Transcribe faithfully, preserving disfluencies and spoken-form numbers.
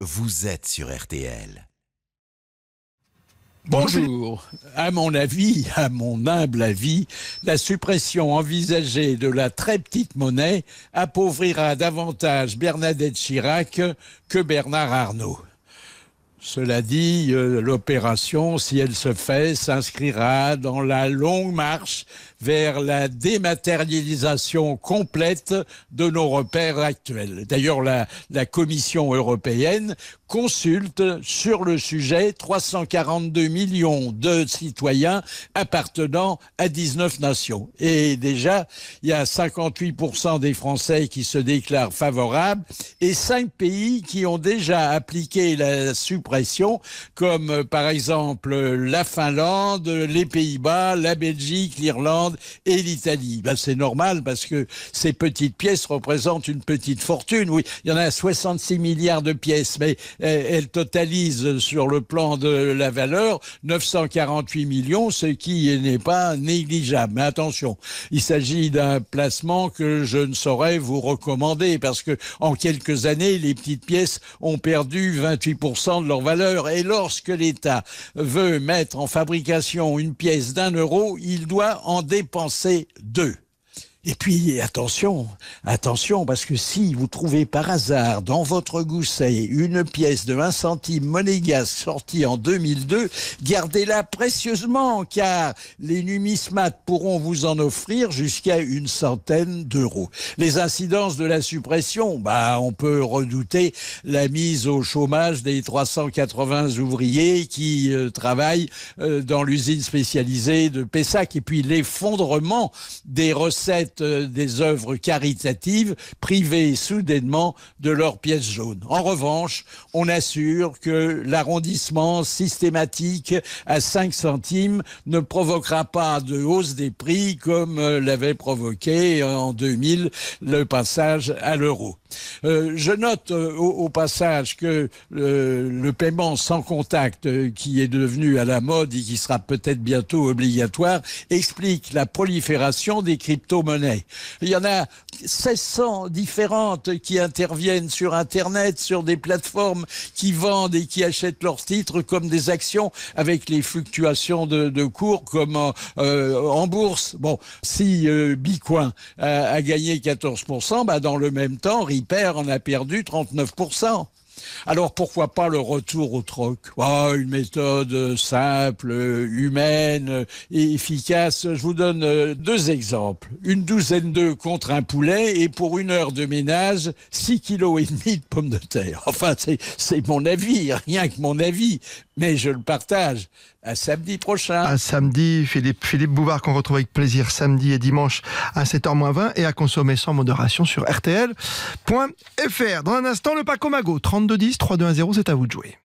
vous êtes sur R T L. Bonjour. À mon avis, à mon humble avis, la suppression envisagée de la très petite monnaie appauvrira davantage Bernadette Chirac que Bernard Arnault. Cela dit, euh, l'opération, si elle se fait, s'inscrira dans la longue marche vers la dématérialisation complète de nos repères actuels. D'ailleurs, la, la Commission européenne consulte sur le sujet trois cent quarante-deux millions de citoyens appartenant à dix-neuf nations. Et déjà, il y a cinquante-huit pour cent des Français qui se déclarent favorables et cinq pays qui ont déjà appliqué la suppression, comme euh, par exemple la Finlande, les Pays-Bas, la Belgique, l'Irlande et l'Italie. Ben, c'est normal parce que ces petites pièces représentent une petite fortune. Oui, il y en a soixante-six milliards de pièces, mais elle totalise sur le plan de la valeur neuf cent quarante-huit millions, ce qui n'est pas négligeable. Mais attention, il s'agit d'un placement que je ne saurais vous recommander parce que en quelques années, les petites pièces ont perdu vingt-huit pour cent de leur valeur. Et lorsque l'État veut mettre en fabrication une pièce d'un euro, il doit en dépenser deux. Et puis, attention, attention, parce que si vous trouvez par hasard dans votre gousset une pièce de un centime monégasque sortie en deux mille deux, gardez-la précieusement, car les numismates pourront vous en offrir jusqu'à une centaine d'euros. Les incidences de la suppression, bah, on peut redouter la mise au chômage des trois cent quatre-vingts ouvriers qui euh, travaillent euh, dans l'usine spécialisée de Pessac, et puis l'effondrement des recettes des œuvres caritatives privées soudainement de leurs pièces jaunes. En revanche, on assure que l'arrondissement systématique à cinq centimes ne provoquera pas de hausse des prix comme l'avait provoqué en deux mille le passage à l'euro. Euh, je note euh, au, au passage que euh, le paiement sans contact euh, qui est devenu à la mode et qui sera peut-être bientôt obligatoire explique la prolifération des crypto-monnaies. Il y en a seize cents différentes qui interviennent sur Internet, sur des plateformes qui vendent et qui achètent leurs titres comme des actions avec les fluctuations de, de cours comme en, euh, en bourse. Bon, si euh, Bitcoin a, a gagné quatorze pour cent, bah dans le même temps, Ripper en a perdu trente-neuf pour cent. Alors pourquoi pas le retour au troc? Oh, une méthode simple, humaine et efficace. Je vous donne deux exemples. Une douzaine d'œufs contre un poulet et pour une heure de ménage, six kilos et demi de pommes de terre. Enfin, c'est, c'est mon avis, rien que mon avis, mais je le partage. À samedi prochain. À samedi, Philippe, Philippe Bouvard qu'on retrouve avec plaisir samedi et dimanche à sept heures moins vingt et à consommer sans modération sur R T L point F R. Dans un instant, le Paco Mago, trente-deux dix, trois deux un zéro, c'est à vous de jouer.